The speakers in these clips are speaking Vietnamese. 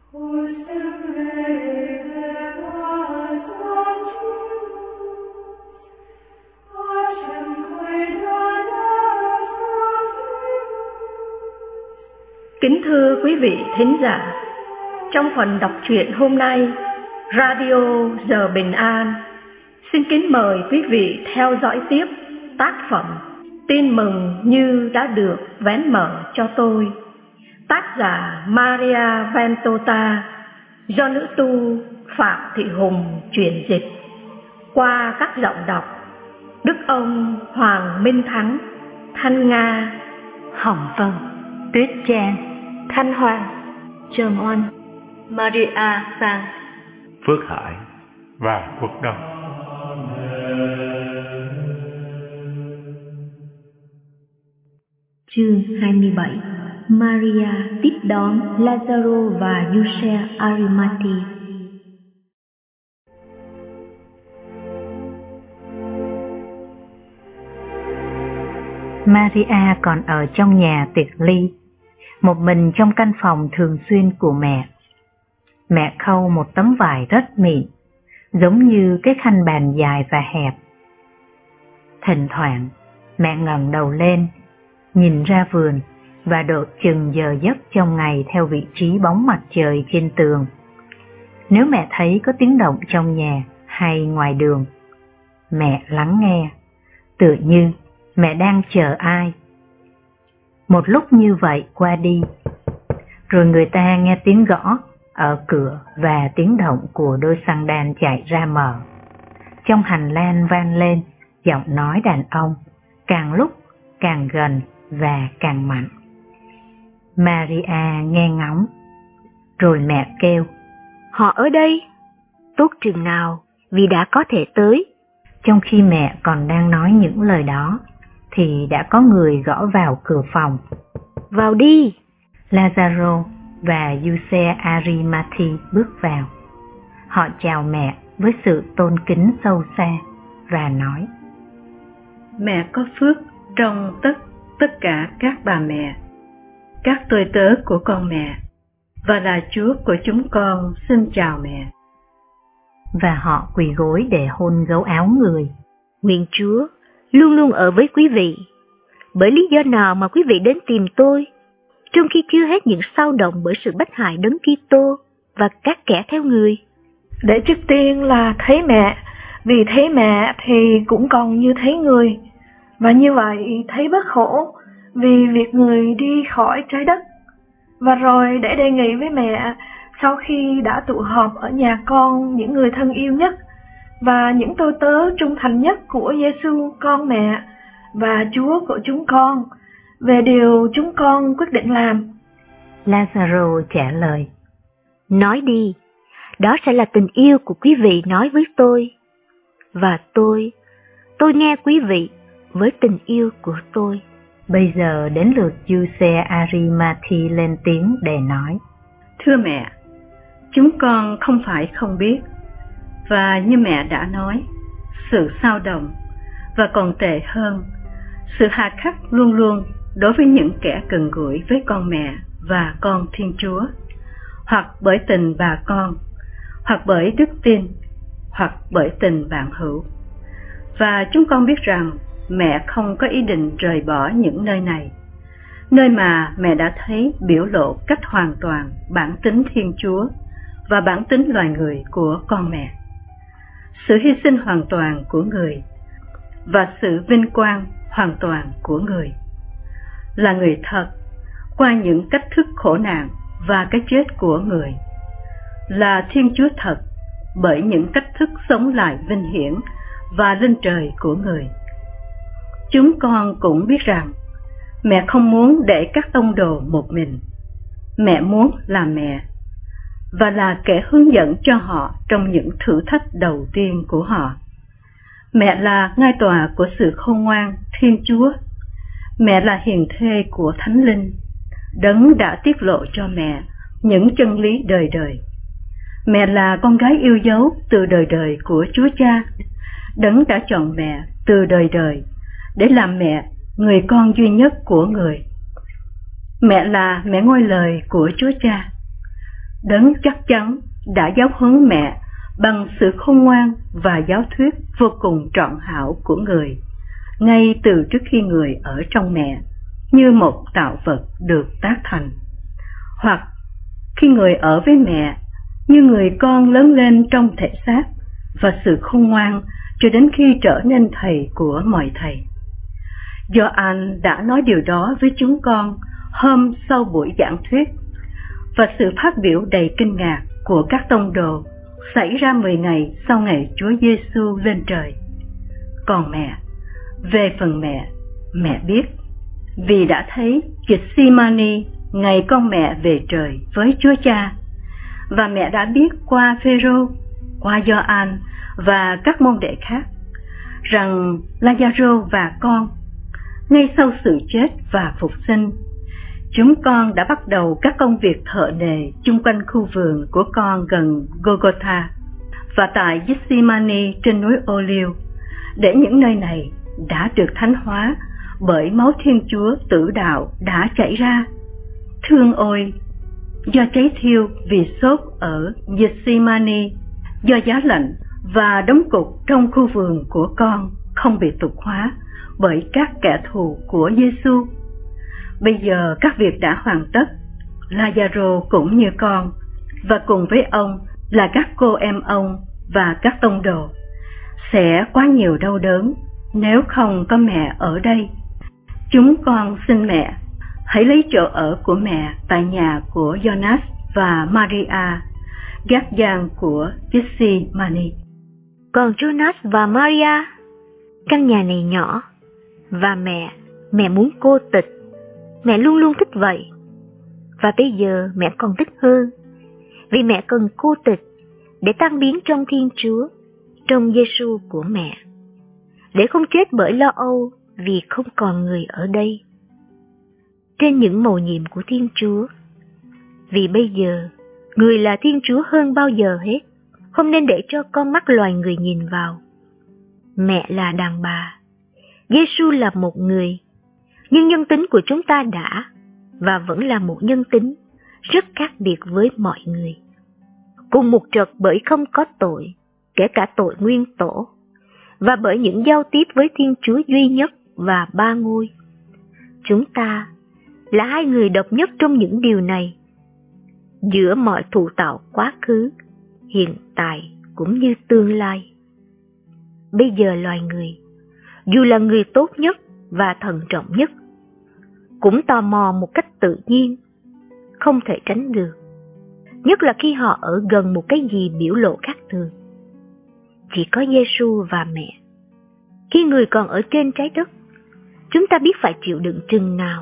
Kính thưa quý vị thính giả, trong phần đọc truyện hôm nay, Radio Giờ Bình An xin kính mời quý vị theo dõi tiếp tác phẩm Tin Mừng Như Đã Được Vén Mở Cho Tôi, tác giả Maria Ventota, do nữ tu Phạm Thị Hùng chuyển dịch, qua các giọng đọc Đức Ông Hoàng Minh Thắng, Thanh Nga, Hồng Vân, Tuyết Trang, Thanh Hoàng, Trầm Oanh, Maria Sang, Phước Hải và Quốc Đông. Chương 27. Maria tiếp đón Lazaro và Giuse Arimati. Maria còn ở trong nhà tiệc ly, một mình trong căn phòng thường xuyên của mẹ. Mẹ khâu một tấm vải rất mịn, giống như cái khăn bàn dài và hẹp. Thỉnh thoảng, mẹ ngẩng đầu lên, nhìn ra vườn và độ chừng giờ giấc trong ngày theo vị trí bóng mặt trời trên tường. Nếu mẹ thấy có tiếng động trong nhà hay ngoài đường, mẹ lắng nghe, tựa như mẹ đang chờ ai. Một lúc như vậy qua đi, rồi người ta nghe tiếng gõ ở cửa và tiếng động của đôi xăng đan chạy ra mở. Trong hành lang vang lên giọng nói đàn ông, càng lúc càng gần và càng mạnh. Maria nghe ngóng, rồi mẹ kêu: Họ ở đây, tốt chừng nào vì đã có thể tới. Trong khi mẹ còn đang nói những lời đó, thì đã có người gõ vào cửa phòng. Vào đi! Lazaro và Giuse Arimati bước vào. Họ chào mẹ với sự tôn kính sâu xa và nói: Mẹ có phước trong tất cả các bà mẹ, các tôi tớ của con mẹ, và là Chúa của chúng con xin chào mẹ. Và họ quỳ gối để hôn gấu áo người. Nguyện Chúa luôn luôn ở với quý vị. Bởi lý do nào mà quý vị đến tìm tôi, trong khi chưa hết những xao động bởi sự bắt hại Đấng Kitô và các kẻ theo người? Để trước tiên là thấy mẹ, vì thấy mẹ thì cũng còn như thấy người, và như vậy thấy bất khổ vì việc người đi khỏi trái đất. Và rồi để đề nghị với mẹ, sau khi đã tụ họp ở nhà con những người thân yêu nhất và những tôi tớ trung thành nhất của Giêsu con mẹ và Chúa của chúng con, về điều chúng con quyết định làm. Lazaro trả lời: Nói đi, đó sẽ là tình yêu của quý vị nói với tôi. Và tôi nghe quý vị với tình yêu của tôi. Bây giờ đến lượt Giuse Arimati lên tiếng để nói: Thưa mẹ, chúng con không phải không biết, và như mẹ đã nói, sự xao động, và còn tệ hơn, sự hà khắc luôn luôn đối với những kẻ gần gũi với con mẹ và con Thiên Chúa, hoặc bởi tình bà con, hoặc bởi đức tin, hoặc bởi tình bạn hữu. Và chúng con biết rằng mẹ không có ý định rời bỏ những nơi này, nơi mà mẹ đã thấy biểu lộ cách hoàn toàn bản tính Thiên Chúa và bản tính loài người của con mẹ. Sự hy sinh hoàn toàn của người và sự vinh quang hoàn toàn của người, là người thật qua những cách thức khổ nạn và cái chết của người, là Thiên Chúa thật bởi những cách thức sống lại vinh hiển và lên trời của người. Chúng con cũng biết rằng mẹ không muốn để các tông đồ một mình. Mẹ muốn là mẹ và là kẻ hướng dẫn cho họ trong những thử thách đầu tiên của họ. Mẹ là ngai tòa của sự khôn ngoan Thiên Chúa. Mẹ là hiền thê của Thánh Linh, Đấng đã tiết lộ cho mẹ những chân lý đời đời. Mẹ là con gái yêu dấu từ đời đời của Chúa Cha, Đấng đã chọn mẹ từ đời đời để làm mẹ, người con duy nhất của người. Mẹ là mẹ ngôi lời của Chúa Cha. Đấng chắc chắn đã giáo huấn mẹ bằng sự khôn ngoan và giáo thuyết vô cùng trọn hảo của người, ngay từ trước khi người ở trong mẹ, như một tạo vật được tác thành, hoặc khi người ở với mẹ, như người con lớn lên trong thể xác và sự khôn ngoan cho đến khi trở nên thầy của mọi thầy. Gioan đã nói điều đó với chúng con hôm sau buổi giảng thuyết, và sự phát biểu đầy kinh ngạc của các tông đồ xảy ra 10 ngày sau ngày Chúa Giêsu lên trời. Còn mẹ, về phần mẹ biết, vì đã thấy Gethsemane ngày con mẹ về trời với Chúa Cha, và mẹ đã biết qua Phêrô, qua Gioan và các môn đệ khác rằng Lazaro và con, ngay sau sự chết và phục sinh, chúng con đã bắt đầu các công việc thợ nề chung quanh khu vườn của con gần Golgotha và tại Gethsemane trên núi Ô-liu, để những nơi này đã được thánh hóa bởi máu Thiên Chúa tử đạo đã chảy ra. Thương ôi, do cháy thiêu vì sốt ở Gethsemane, do giá lạnh và đóng cục trong khu vườn của con không bị tục hóa bởi các kẻ thù của Giêsu. Bây giờ các việc đã hoàn tất. Lazaro cũng như con, và cùng với ông là các cô em ông và các tông đồ, sẽ quá nhiều đau đớn nếu không có mẹ ở đây. Chúng con xin mẹ, hãy lấy chỗ ở của mẹ tại nhà của Jonas và Maria, gác giang của Gethsemane. Còn Jonas và Maria, căn nhà này nhỏ, và mẹ muốn cô tịch. Mẹ luôn luôn thích vậy. Và bây giờ mẹ còn thích hơn, vì mẹ cần cô tịch để tan biến trong Thiên Chúa, trong Giêsu của mẹ, để không chết bởi lo âu vì không còn người ở đây. Trên những mầu nhiệm của Thiên Chúa, vì bây giờ người là Thiên Chúa hơn bao giờ hết, không nên để cho con mắt loài người nhìn vào. Mẹ là đàn bà, Giêsu là một người, nhưng nhân tính của chúng ta đã và vẫn là một nhân tính rất khác biệt với mọi người. Cùng một trật bởi không có tội, kể cả tội nguyên tổ, và bởi những giao tiếp với Thiên Chúa duy nhất và ba ngôi. Chúng ta là hai người độc nhất trong những điều này, giữa mọi thụ tạo quá khứ, hiện tại cũng như tương lai. Bây giờ loài người, dù là người tốt nhất và thận trọng nhất, cũng tò mò một cách tự nhiên, không thể tránh được, nhất là khi họ ở gần một cái gì biểu lộ khác thường. Chỉ có Giêsu và mẹ. Khi người còn ở trên trái đất, chúng ta biết phải chịu đựng chừng nào.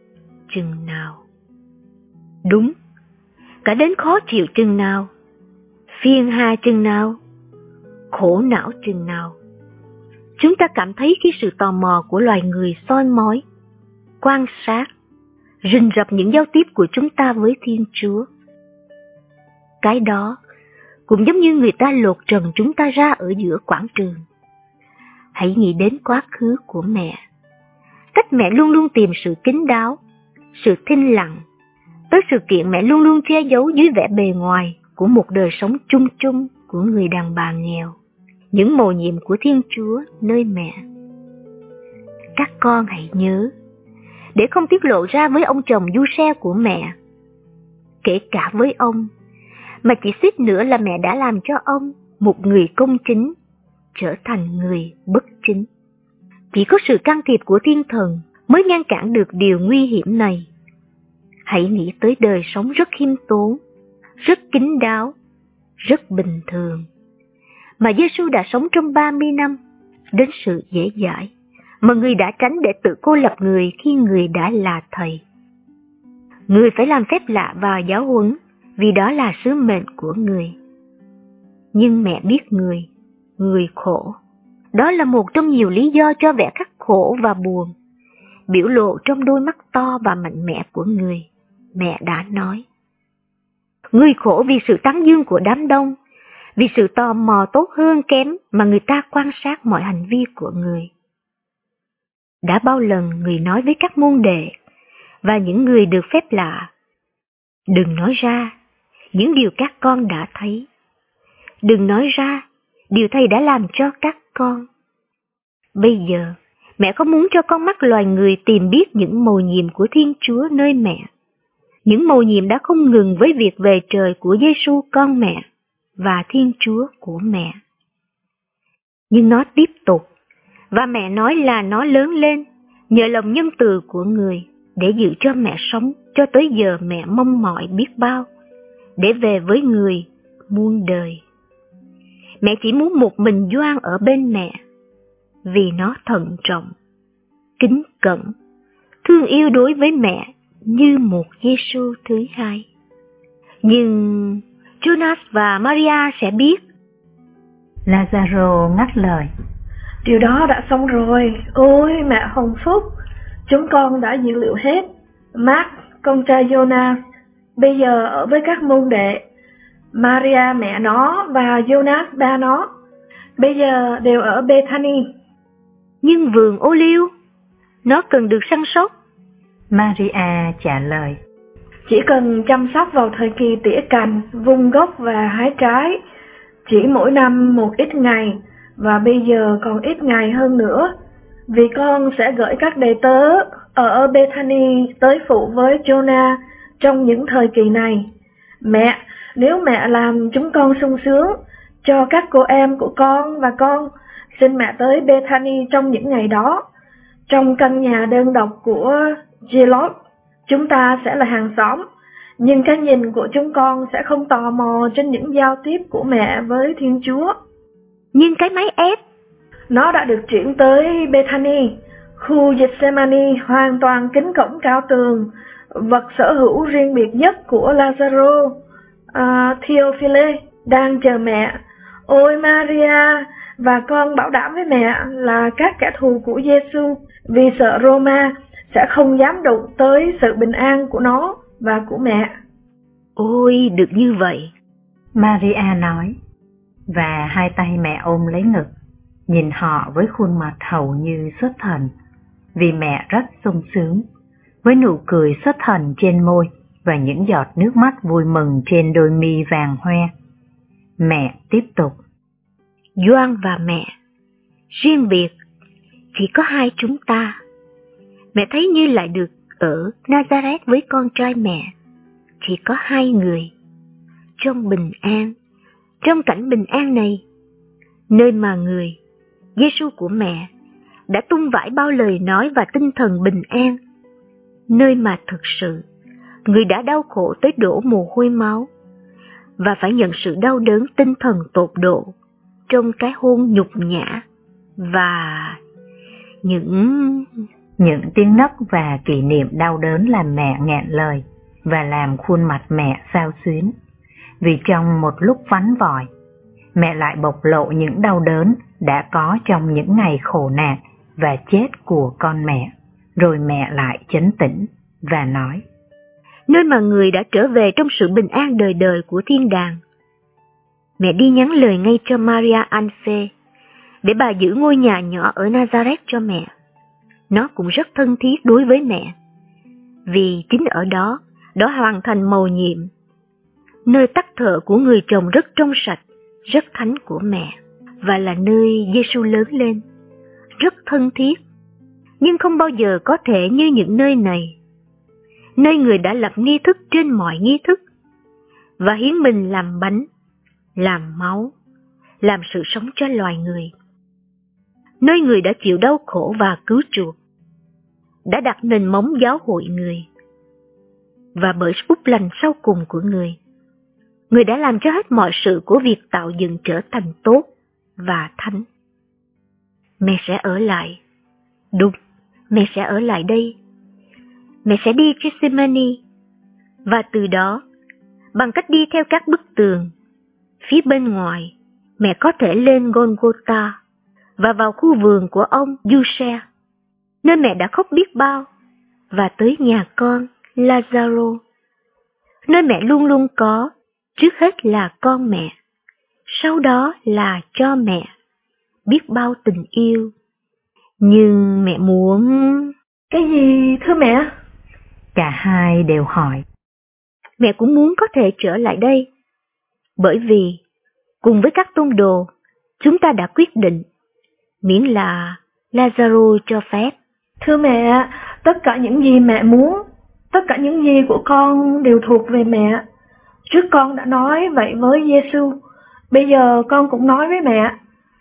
Đúng, cả đến khó chịu chừng nào, phiền hà chừng nào, khổ não chừng nào. Chúng ta cảm thấy khi sự tò mò của loài người soi mói, quan sát, rình rập những giao tiếp của chúng ta với Thiên Chúa. Cái đó cũng giống như người ta lột trần chúng ta ra ở giữa quảng trường. Hãy nghĩ đến quá khứ của mẹ. Cách mẹ luôn luôn tìm sự kín đáo, sự thinh lặng, tới sự kiện mẹ luôn luôn che giấu dưới vẻ bề ngoài của một đời sống chung chung của người đàn bà nghèo, những mầu nhiệm của Thiên Chúa nơi mẹ. Các con hãy nhớ, để không tiết lộ ra với ông chồng du xe của mẹ, kể cả với ông, mà chỉ suýt nữa là mẹ đã làm cho ông, một người công chính, trở thành người bất chính. Chỉ có sự can thiệp của Thiên Thần mới ngăn cản được điều nguy hiểm này. Hãy nghĩ tới đời sống rất khiêm tốn, rất kín đáo, rất bình thường, mà Giêsu đã sống trong 30 năm, đến sự dễ dãi mà người đã tránh để tự cô lập người khi người đã là thầy. Người phải làm phép lạ và giáo huấn, vì đó là sứ mệnh của người. Nhưng mẹ biết người khổ. Đó là một trong nhiều lý do cho vẻ khắc khổ và buồn, biểu lộ trong đôi mắt to và mạnh mẽ của người. Mẹ đã nói, người khổ vì sự tán dương của đám đông, vì sự tò mò tốt hơn kém mà người ta quan sát mọi hành vi của người. Đã bao lần người nói với các môn đệ và những người được phép lạ, đừng nói ra, những điều các con đã thấy. Đừng nói ra điều Thầy đã làm cho các con. Bây giờ, mẹ không muốn cho con mắt loài người tìm biết những mầu nhiệm của Thiên Chúa nơi mẹ. Những mầu nhiệm đã không ngừng với việc về trời của Giêsu con mẹ và Thiên Chúa của mẹ. Nhưng nó tiếp tục, và mẹ nói là nó lớn lên nhờ lòng nhân từ của người để giữ cho mẹ sống cho tới giờ mẹ mong mỏi biết bao, để về với người muôn đời. Mẹ chỉ muốn một mình Gioan ở bên mẹ, vì nó thận trọng, kính cẩn, thương yêu đối với mẹ như một Giêsu thứ hai. Nhưng Jonas và Maria sẽ biết. Lazaro ngắt lời. Điều đó đã xong rồi. Ôi mẹ hồng phúc, chúng con đã dự liệu hết. Mark, con trai Jonas, bây giờ ở với các môn đệ. Maria mẹ nó và Jonas ba nó, bây giờ đều ở Bethany. Nhưng vườn ô liu, nó cần được săn sóc. Maria trả lời. Chỉ cần chăm sóc vào thời kỳ tỉa cành, vung gốc và hái trái. Chỉ mỗi năm một ít ngày, và bây giờ còn ít ngày hơn nữa. Vì con sẽ gửi các đầy tớ ở Bethany tới phụ với Jonah trong những thời kỳ này. Mẹ, nếu mẹ làm chúng con sung sướng, cho các cô em của con và con, xin mẹ tới Bethany trong những ngày đó. Trong căn nhà đơn độc của Gelot, chúng ta sẽ là hàng xóm, nhưng cái nhìn của chúng con sẽ không tò mò trên những giao tiếp của mẹ với Thiên Chúa. Nhưng cái máy ép, nó đã được chuyển tới Bethany, khu Gethsemane hoàn toàn kính cổng cao tường, vật sở hữu riêng biệt nhất của Lazaro, Theophile, đang chờ mẹ. Ôi Maria, và con bảo đảm với mẹ là các kẻ thù của Giêsu vì sợ Roma sẽ không dám đụng tới sự bình an của nó và của mẹ. Ôi, được như vậy, Maria nói, và hai tay mẹ ôm lấy ngực, nhìn họ với khuôn mặt hầu như xuất thần, vì mẹ rất sung sướng, với nụ cười xuất thần trên môi và những giọt nước mắt vui mừng trên đôi mi vàng hoe. Mẹ tiếp tục. Gioan và mẹ, riêng biệt, chỉ có hai chúng ta. Mẹ thấy như lại được ở Nazareth với con trai mẹ, chỉ có hai người, trong bình an, trong cảnh bình an này, nơi mà người, Giêsu của mẹ, đã tung vãi bao lời nói và tinh thần bình an, nơi mà thực sự, người đã đau khổ tới đổ mồ hôi máu, và phải nhận sự đau đớn tinh thần tột độ trong cái hôn nhục nhã và những tiếng nấc và kỷ niệm đau đớn làm mẹ nghẹn lời và làm khuôn mặt mẹ xao xuyến. Vì trong một lúc vắn vỏi, mẹ lại bộc lộ những đau đớn đã có trong những ngày khổ nạn và chết của con mẹ. Rồi mẹ lại trấn tĩnh và nói, nơi mà người đã trở về trong sự bình an đời đời của thiên đàng. Mẹ đi nhắn lời ngay cho Maria Anphe để bà giữ ngôi nhà nhỏ ở Nazareth cho mẹ. Nó cũng rất thân thiết đối với mẹ, vì chính ở đó, đó hoàn thành mầu nhiệm, nơi tắc thở của người chồng rất trong sạch, rất thánh của mẹ, và là nơi Giêsu lớn lên, rất thân thiết, nhưng không bao giờ có thể như những nơi này, nơi người đã lập nghi thức trên mọi nghi thức, và hiến mình làm bánh, làm máu, làm sự sống cho loài người. Nơi người đã chịu đau khổ và cứu chuộc, đã đặt nền móng giáo hội người, và bởi phúc lành sau cùng của người, người đã làm cho hết mọi sự của việc tạo dựng trở thành tốt và thánh. Mẹ sẽ ở lại. Đúng, mẹ sẽ ở lại đây. Mẹ sẽ đi Gethsemane, và từ đó, bằng cách đi theo các bức tường, phía bên ngoài, mẹ có thể lên Golgotha và vào khu vườn của ông Giuse, nơi mẹ đã khóc biết bao, và tới nhà con Lazaro, nơi mẹ luôn luôn có, trước hết là con mẹ, sau đó là cho mẹ, biết bao tình yêu. Nhưng mẹ muốn... Cái gì thưa mẹ? Cả hai đều hỏi. mẹ cũng muốn có thể trở lại đây. Bởi vì, cùng với các tôn đồ, chúng ta đã quyết định, miễn là Lazaro cho phép. Thưa mẹ, tất cả những gì mẹ muốn, tất cả những gì của con đều thuộc về mẹ. Trước con đã nói vậy với Giêsu, bây giờ con cũng nói với mẹ.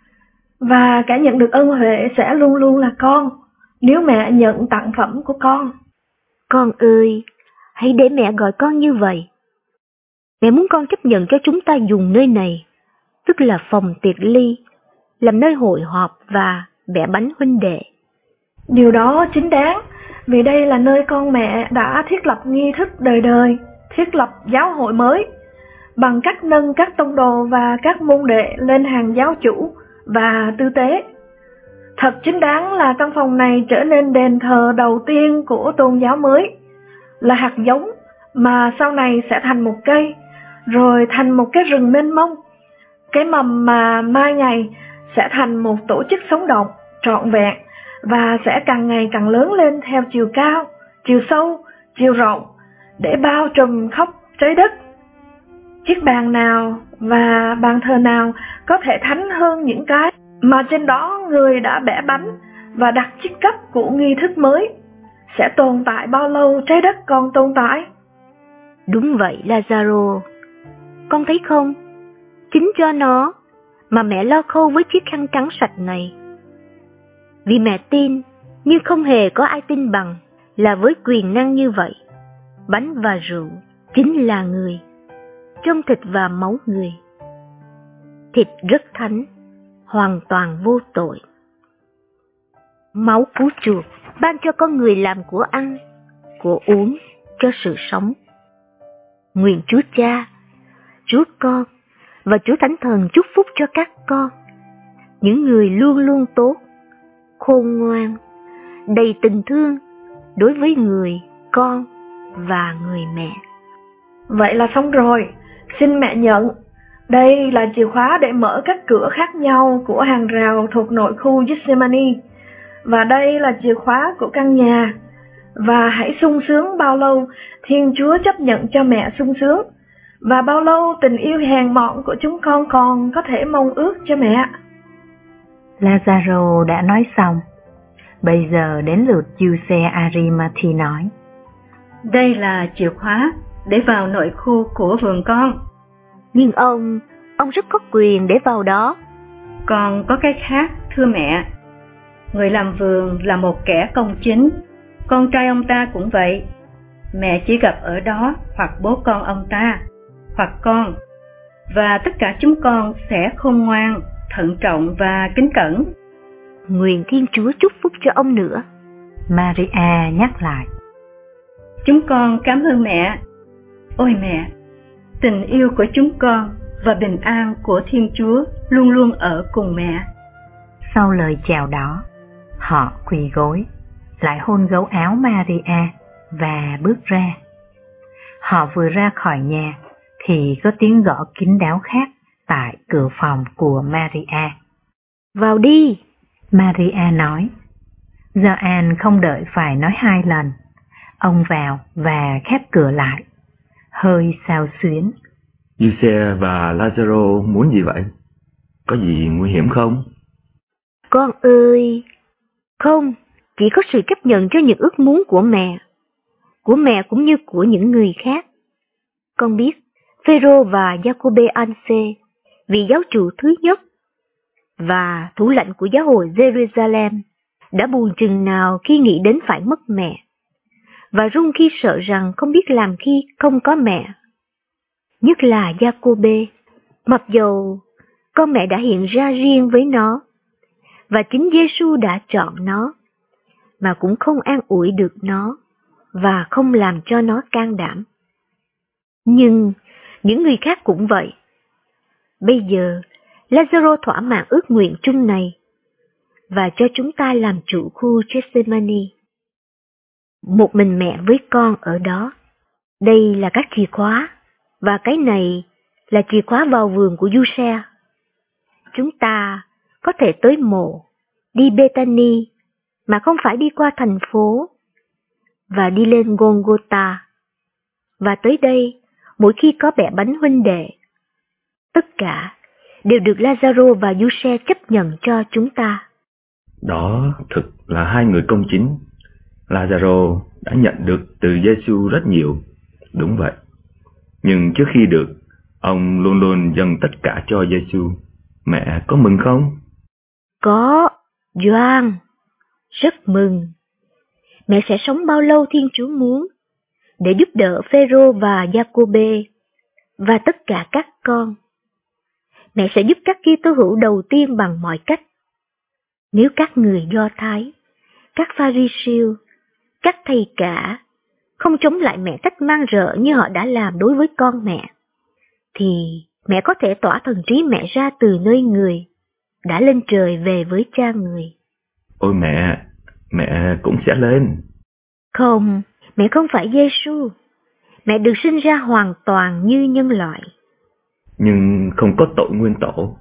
Và cả nhận được ân huệ sẽ luôn luôn là con, nếu mẹ nhận tặng phẩm của con. Con ơi, hãy để mẹ gọi con như vậy. Mẹ muốn con chấp nhận cho chúng ta dùng nơi này, tức là phòng tiệc ly, làm nơi hội họp và bẻ bánh huynh đệ. Điều đó chính đáng, vì đây là nơi con mẹ đã thiết lập nghi thức đời đời, thiết lập giáo hội mới, bằng cách nâng các tông đồ và các môn đệ lên hàng giáo chủ và tư tế. Thật chính đáng là căn phòng này trở nên đền thờ đầu tiên của tôn giáo mới, là hạt giống mà sau này sẽ thành một cây, rồi thành một cái rừng mênh mông, cái mầm mà mai ngày sẽ thành một tổ chức sống động, trọn vẹn, và sẽ càng ngày càng lớn lên theo chiều cao, chiều sâu, chiều rộng, để bao trùm khắp trái đất. Chiếc bàn nào và bàn thờ nào có thể thánh hơn những cái mà trên đó người đã bẻ bánh và đặt chiếc cấp của nghi thức mới? Sẽ tồn tại bao lâu trái đất còn tồn tại? Đúng vậy, Lazaro. Con thấy không? Chính do nó mà mẹ lo khâu với chiếc khăn trắng sạch này. Vì mẹ tin, nhưng không hề có ai tin bằng, là với quyền năng như vậy, bánh và rượu chính là người, trong thịt và máu người. Thịt rất thánh, hoàn toàn vô tội. Máu cứu chuộc ban cho con người làm của ăn, của uống cho sự sống. Nguyện Chúa Cha, Chúa Con và Chúa Thánh Thần chúc phúc cho các con, những người luôn luôn tốt, khôn ngoan, đầy tình thương đối với người, con và người mẹ. Vậy là xong rồi, xin mẹ nhận. Đây là chìa khóa để mở các cửa khác nhau của hàng rào thuộc nội khu Gethsemane. Và đây là chìa khóa của căn nhà. Và hãy sung sướng bao lâu Thiên Chúa chấp nhận cho mẹ sung sướng, và bao lâu tình yêu hèn mọn của chúng con còn có thể mong ước cho mẹ. Lazaro đã nói xong. Bây giờ đến lượt Giuse Arimathi nói. Đây là chìa khóa để vào nội khu của vườn con. Nhưng ông rất có quyền để vào đó. Còn có cái khác, thưa mẹ. Người làm vườn là một kẻ công chính, con trai ông ta cũng vậy. Mẹ chỉ gặp ở đó hoặc bố con ông ta, hoặc con, và tất cả chúng con sẽ khôn ngoan, thận trọng và kính cẩn. Nguyện Thiên Chúa chúc phúc cho ông nữa. Maria nhắc lại. Chúng con cảm ơn mẹ. Ôi mẹ, tình yêu của chúng con và bình an của Thiên Chúa luôn luôn ở cùng mẹ. Sau lời chào đó, họ quỳ gối, lại hôn gấu áo Maria và bước ra. Họ vừa ra khỏi nhà thì có tiếng gõ kín đáo khác tại cửa phòng của Maria. Vào đi, Maria nói. Gioan không đợi phải nói 2 lần. Ông vào và khép cửa lại, hơi xao xuyến. Giuse và Lazaro muốn gì vậy? Có gì nguy hiểm không? Con ơi, không, chỉ có sự chấp nhận cho những ước muốn của mẹ cũng như của những người khác. Con biết Phêrô và Giacôbê Anse, vị giáo chủ thứ nhất và thủ lãnh của giáo hội Jerusalem, đã buồn chừng nào khi nghĩ đến phải mất mẹ, và run khi sợ rằng không biết làm khi không có mẹ. Nhất là Giacôbê, mặc dầu con mẹ đã hiện ra riêng với nó, và chính Giêsu đã chọn nó, mà cũng không an ủi được nó và không làm cho nó can đảm. Nhưng những người khác cũng vậy. Bây giờ, Lazaro thỏa mãn ước nguyện chung này và cho chúng ta làm chủ khu Gethsemane. Một mình mẹ với con ở đó. Đây là các chìa khóa, và cái này là chìa khóa vào vườn của Giuse. Chúng ta có thể tới mộ, đi Bethany mà không phải đi qua thành phố, và đi lên Golgotha. Và tới đây mỗi khi có bẻ bánh huynh đệ. Tất cả đều được Lazaro và Giuse chấp nhận cho chúng ta. Đó thực là hai người công chính. Lazaro đã nhận được từ Giêsu rất nhiều, đúng vậy. Nhưng trước khi được, ông luôn luôn dâng tất cả cho Giêsu. Mẹ có mừng không? Có, Gioan, rất mừng. Mẹ sẽ sống bao lâu Thiên Chúa muốn, để giúp đỡ Phêrô và Giacôbê và tất cả các con. Mẹ sẽ giúp các Kitô hữu đầu tiên bằng mọi cách. Nếu các người Do Thái, các Pha-ri-siêu, các thầy cả không chống lại mẹ cách man rợ như họ đã làm đối với con mẹ, thì mẹ có thể tỏa thần trí mẹ ra từ nơi người, đã lên trời về với cha người. Ôi mẹ cũng sẽ lên. Không, mẹ không phải Giêsu. Mẹ được sinh ra hoàn toàn như nhân loại. Nhưng không có tội nguyên tổ.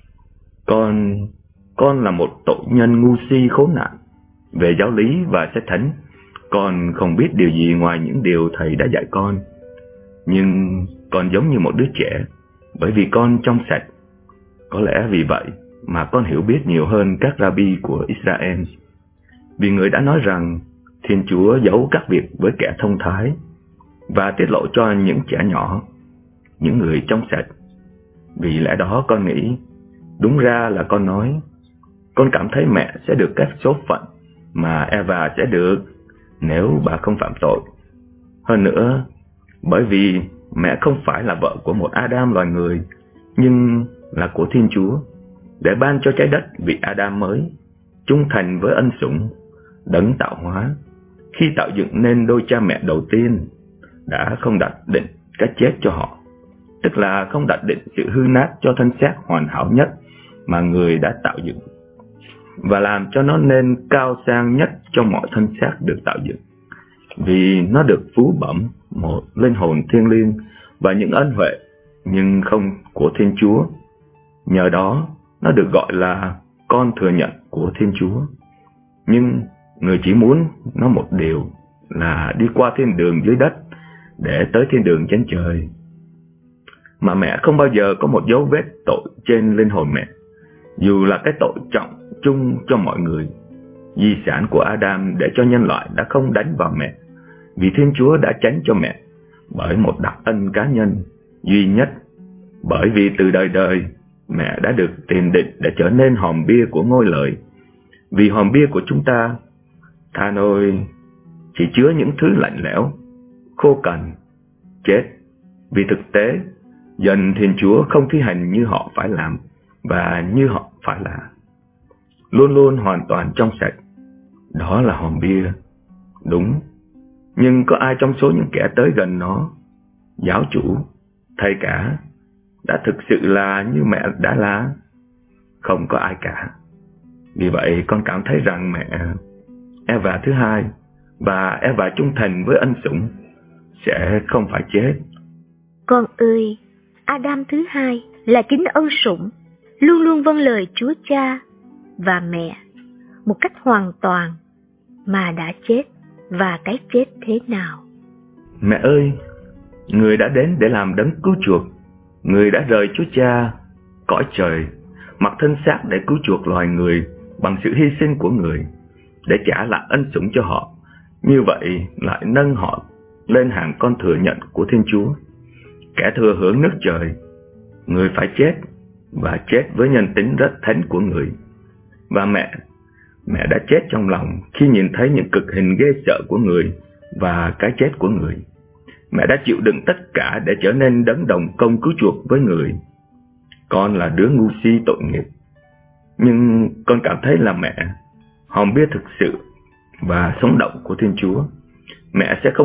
Con là một tội nhân ngu si khốn nạn. Về giáo lý và sách thánh, con không biết điều gì ngoài những điều thầy đã dạy con. Nhưng con giống như một đứa trẻ, bởi vì con trong sạch. Có lẽ vì vậy mà con hiểu biết nhiều hơn các rabbi của Israel. Vì người đã nói rằng Thiên Chúa giấu các việc với kẻ thông thái và tiết lộ cho những trẻ nhỏ, những người trong sạch. Vì lẽ đó con nghĩ, đúng ra là con nói, con cảm thấy mẹ sẽ được các số phận mà Eva sẽ được nếu bà không phạm tội. Hơn nữa, bởi vì mẹ không phải là vợ của một Adam loài người, nhưng là của Thiên Chúa, để ban cho trái đất vị Adam mới, trung thành với ân sủng, đấng tạo hóa, khi tạo dựng nên đôi cha mẹ đầu tiên, đã không đặt định cái chết cho họ, tức là không đặt định sự hư nát cho thân xác hoàn hảo nhất mà người đã tạo dựng, và làm cho nó nên cao sang nhất trong mọi thân xác được tạo dựng, vì nó được phú bẩm một linh hồn thiêng liêng và những ân huệ nhưng không của Thiên Chúa. Nhờ đó nó được gọi là con thừa nhận của Thiên Chúa. Nhưng người chỉ muốn nó một điều là đi qua thiên đường dưới đất để tới thiên đường trên trời. Mà mẹ không bao giờ có một dấu vết tội trên linh hồn mẹ, dù là cái tội trọng chung cho mọi người. Di sản của Adam để cho nhân loại đã không đánh vào mẹ, vì Thiên Chúa đã tránh cho mẹ bởi một đặc ân cá nhân duy nhất. Bởi vì từ đời đời mẹ đã được tiền định để trở nên hòm bia của ngôi lời. Vì hòm bia của chúng ta, tha ôi, chỉ chứa những thứ lạnh lẽo, khô cằn, chết. Vì thực tế, dân Thiên Chúa không thi hành như họ phải làm và như họ phải là, luôn luôn hoàn toàn trong sạch. Đó là hòm bia, đúng. Nhưng có ai trong số những kẻ tới gần nó, giáo chủ, thầy cả, đã thực sự là như mẹ đã là? Không có ai cả. Vì vậy con cảm thấy rằng mẹ Eva thứ hai và Eva trung thành với ân sủng sẽ không phải chết. Con ơi, Adam thứ hai là chính ân sủng, luôn luôn vâng lời Chúa Cha và mẹ một cách hoàn toàn, mà đã chết. Và cái chết thế nào? Mẹ ơi, người đã đến để làm đấng cứu chuộc. Người đã rời Chúa Cha, cõi trời, mặc thân xác để cứu chuộc loài người bằng sự hy sinh của người, để trả lại ân sủng cho họ. Như vậy lại nâng họ lên hàng con thừa nhận của Thiên Chúa, kẻ thừa hưởng nước trời. Người phải chết, và chết với nhân tính rất thánh của người. Và mẹ đã chết trong lòng khi nhìn thấy những cực hình ghê sợ của người và cái chết của người. Mẹ đã chịu đựng tất cả để trở nên đấng đồng công cứu chuộc với người. Con là đứa ngu si tội nghiệp, nhưng con cảm thấy là mẹ, hòm bia thực sự và sống động của Thiên Chúa. Mẹ sẽ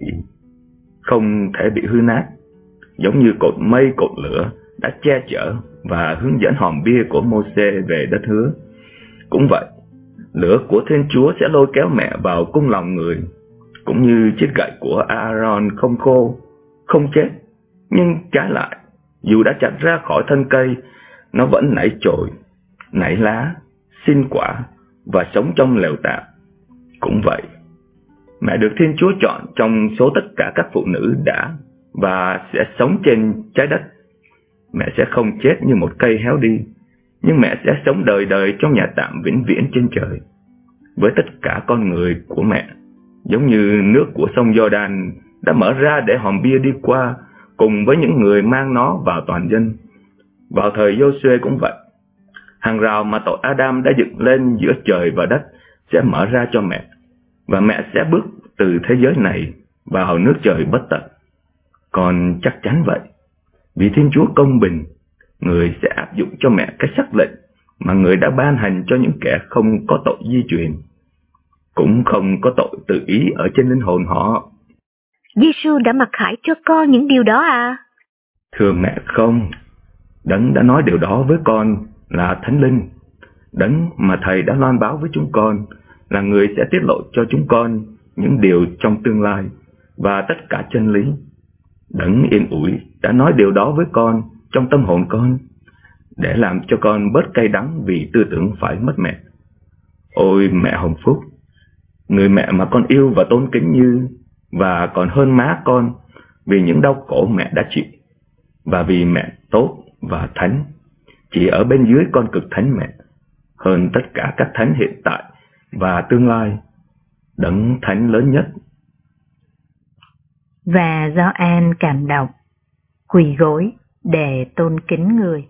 không thể bị hư nát, giống như cột mây cột lửa đã che chở và hướng dẫn hòm bia của Mô-sê về đất hứa. Cũng vậy, lửa của Thiên Chúa sẽ lôi kéo mẹ vào cung lòng người, cũng như chiếc gậy của Aaron không khô, không chết, nhưng trái lại, dù đã chặt ra khỏi thân cây, nó vẫn nảy chồi, nảy lá, xin quả và sống trong lều tạm. Cũng vậy, mẹ được Thiên Chúa chọn trong số tất cả các phụ nữ đã và sẽ sống trên trái đất. Mẹ sẽ không chết như một cây héo đi, nhưng mẹ sẽ sống đời đời trong nhà tạm vĩnh viễn trên trời, với tất cả con người của mẹ, giống như nước của sông Jordan đã mở ra để hòm bia đi qua, cùng với những người mang nó vào toàn dân. Vào thời Giô-suê cũng vậy. Hàng rào mà tội Adam đã dựng lên giữa trời và đất sẽ mở ra cho mẹ, và mẹ sẽ bước từ thế giới này vào nước trời bất tận. Còn chắc chắn vậy, vì Thiên Chúa công bình, người sẽ áp dụng cho mẹ cái sắc lệnh mà người đã ban hành cho những kẻ không có tội di truyền, cũng không có tội tự ý ở trên linh hồn họ. Giê-xu đã mặc khải cho con những điều đó à? Thưa mẹ, không. Đấng đã nói điều đó với con là Thánh Linh. Đấng mà Thầy đã loan báo với chúng con là người sẽ tiết lộ cho chúng con những điều trong tương lai và tất cả chân lý. Đấng yên ủi đã nói điều đó với con trong tâm hồn con, để làm cho con bớt cay đắng vì tư tưởng phải mất mẹ. Ôi mẹ hồng phúc, người mẹ mà con yêu và tôn kính như, và còn hơn má con, vì những đau khổ mẹ đã chịu, và vì mẹ tốt và thánh, chỉ ở bên dưới con cực thánh mẹ, hơn tất cả các thánh hiện tại và tương lai, đấng thánh lớn nhất. Và Gioan cảm động, quỳ gối để tôn kính người.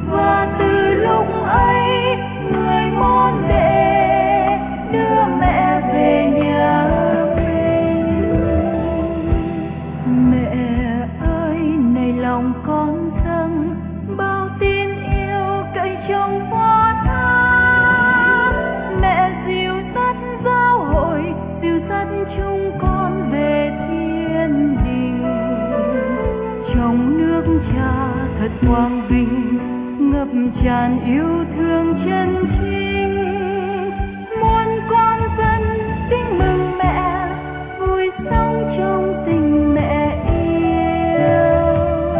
Từ lúc ấy người môn đệ đưa mẹ thật quang vinh, ngập tràn yêu thương chân chính. Muôn con dân tiếng mừng mẹ, vui sống trong tình mẹ yêu.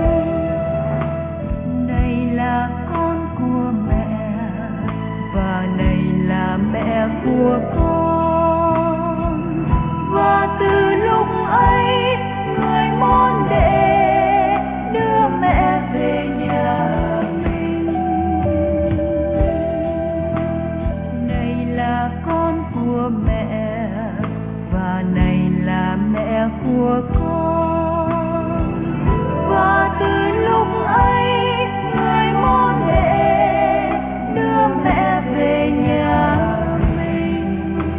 Này là con của mẹ, và này là mẹ của con. Và từ lúc ấy người môn đệ đưa mẹ về nhà mình. Này là con của mẹ, và này là mẹ của con. Và từ lúc ấy người môn đệ đưa mẹ về nhà mình.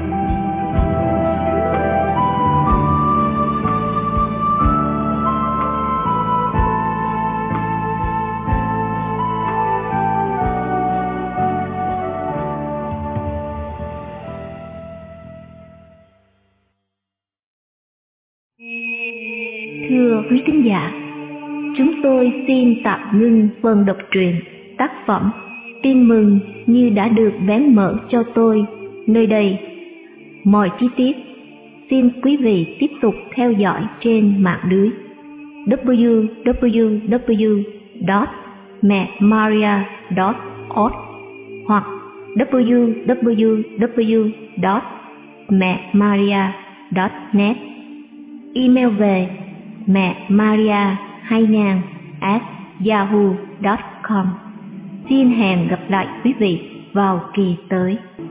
Thưa quý thính giả, chúng tôi xin tạm ngưng phần đọc truyện tác phẩm Tin mừng như đã được vén mở cho tôi nơi đây. Mọi chi tiết xin quý vị tiếp tục theo dõi trên mạng lưới www.memaria.org hoặc www.memaria.net. Email về memaria2000@yahoo.com. Xin hẹn gặp lại quý vị vào kỳ tới.